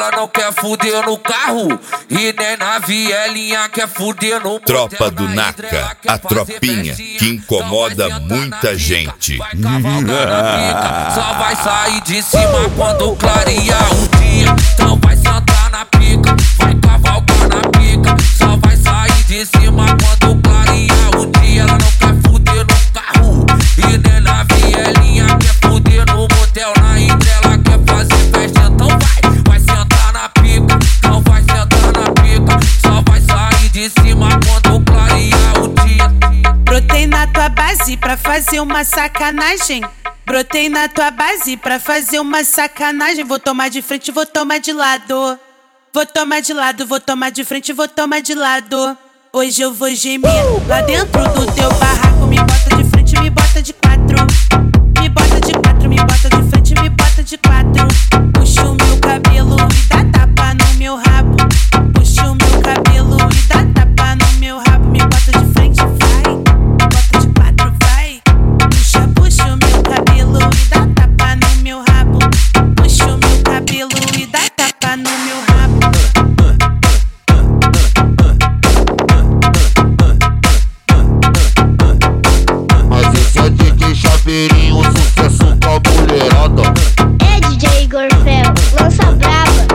Ela não quer fuder no carro e nem na vielinha, quer fuder no motel. Tropa do Naka, a tropinha que incomoda muita gente. Vai cavalgar na pica, só vai sair de cima quando clarear o dia. Então vai sentar na pica, vai cavalgar na pica, só vai sair de cima quando clarear o dia. Ela não quer fuder no carro e nem na vielinha, quer fuder no motel. Na Hidra quer fazer festa, então vai sentar na pica, então vai sentar na pica, só vai sair de cima quando clarear o dia. Brotei na tua base pra fazer uma sacanagem. Brotei na tua base pra fazer uma sacanagem. Vou tomar de frente, vou tomar de lado. Vou tomar de lado, vou tomar de frente, vou tomar de lado. Hoje eu vou gemer lá dentro do teu barraco. Me bota de frente, me bota de quatro. Me bota de quatro, me bota de frente, me bota de quatro. Puxa o meu cabelo e dá tapa no meu rabo. Puxa o meu cabelo e dá tapa no meu rabo. Me bota de frente, vai. Me bota de quatro, vai. Puxa o meu cabelo e dá tapa no meu rabo. Puxa o meu cabelo e dá tapa no meu rabo. Mas esse é DJ Chaveirinho, sucesso com a mulherada. É DJ Gorfel, lança brava.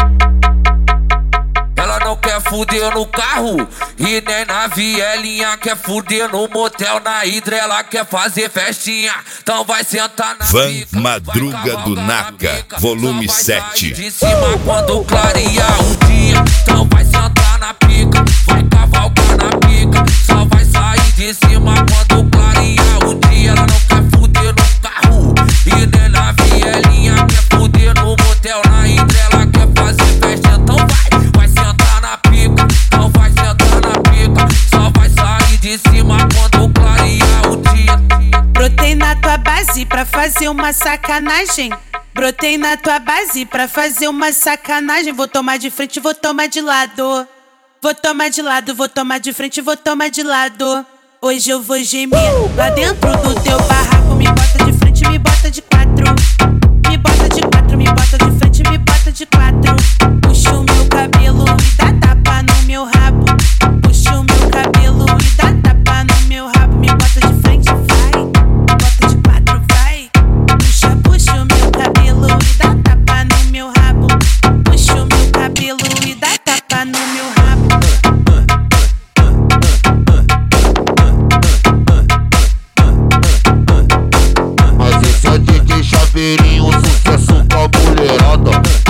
Ela não quer fuder no carro e nem na vielinha, quer fuder no motel. Na Hidra ela quer fazer festinha, então vai sentar na Van pica, Madruga do Naka, volume só vai sair 7. de cima quando clarear o dia. Então vai sentar na pica, vai cavalgar na pica, só vai sair de cima quando clarear o dia. Ela não quer fuder no carro e nem na vielinha, quer fuder no motel. Na Hidra ela quer fazer festa, então vai sentar na pica, então vai sentar na pica, só vai sair de cima quando clarear o dia. Brotei na tua base pra fazer uma sacanagem. Brotei na tua base pra fazer uma sacanagem. Vou tomar de frente, vou tomar de lado. Vou tomar de lado, vou tomar de frente, vou tomar de lado. Hoje eu vou gemer lá dentro do teu barraco. Me bota de frente, me bota de quatro. Me bota de quatro, me bota de frente, me bota de quatro. Puxa o meu cabelo e dá tapa no meu rabo. Puxa o meu cabelo e dá tapa no meu rabo. Me bota de frente, vai. Me bota de quatro, vai. Puxa o meu cabelo e dá tapa no meu rabo. Puxa o meu cabelo e dá tapa no meu rabo. Mas esse é DJ Chaveirinho, sucesso com a mulherada.